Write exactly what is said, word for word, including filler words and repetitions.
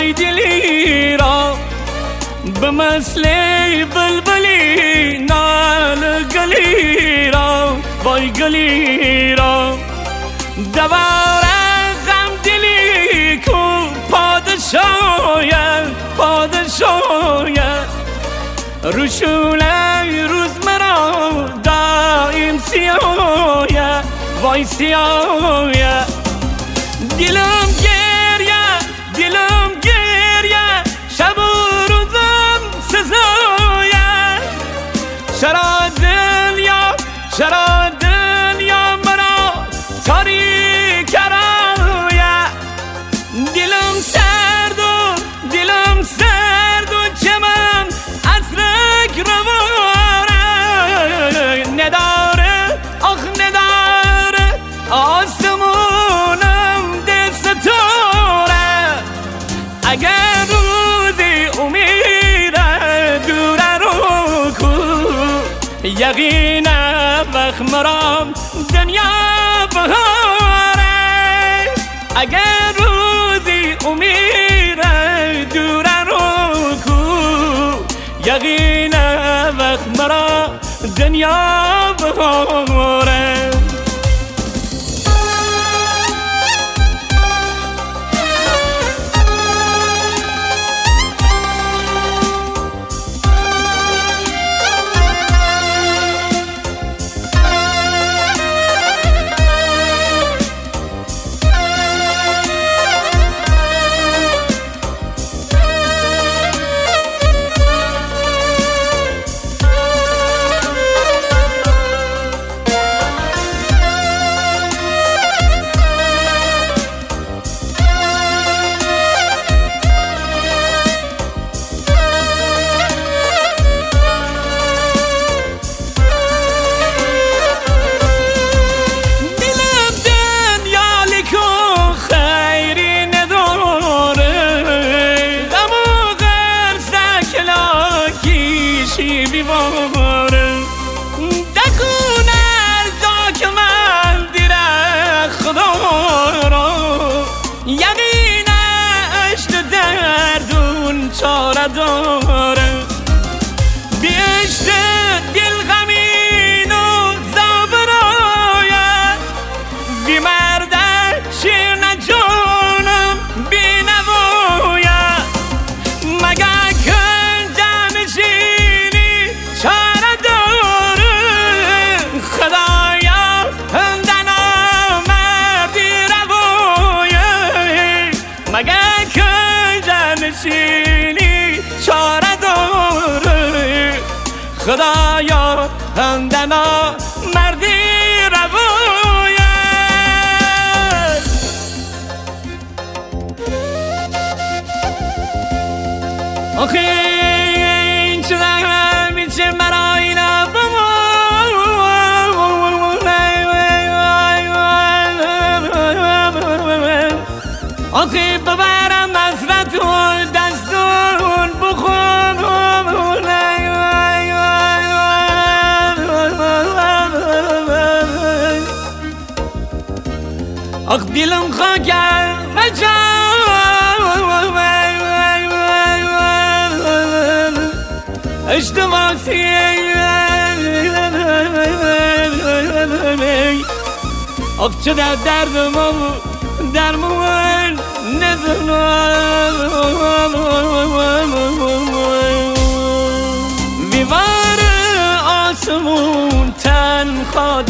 وای دلی را به مثل بلبلی نال گلی را وای گلی را دوار غم دلی کو پادشاید پادشاید روشونه روز مرا دائم سیاید وای سیاید دلم گریه دلم گریه شب و روزم سزاید چرا دنیا چرا دنیا مرا تاریک کرایه دلم سرد و دلم سرد و چمن ازرق رواره نداره آخ نداره آسمونم دل ستاره اگر روزی امیده دوره رو کو یقینه وقت مرام دنیا بهاره اگر روزی امیده دوره رو کو یقینه وقت مرا دنیا بهاره بیواره دکون ارزا که من دیره خدا را یقینه اشت دردون چاره داره بیشت دل غمین و زابراید بی مرده شیرن جانم بی نواید مگه مگه که جنشینی چاره داره خدایا همدنا مردی روایت آخه این چه میشه مرا اینا آخه ببرم حسرتون دستون بخون آخ دلم خاکر مجان اشتواسی آخ چه در دردم درمون ویوار آسمون تنها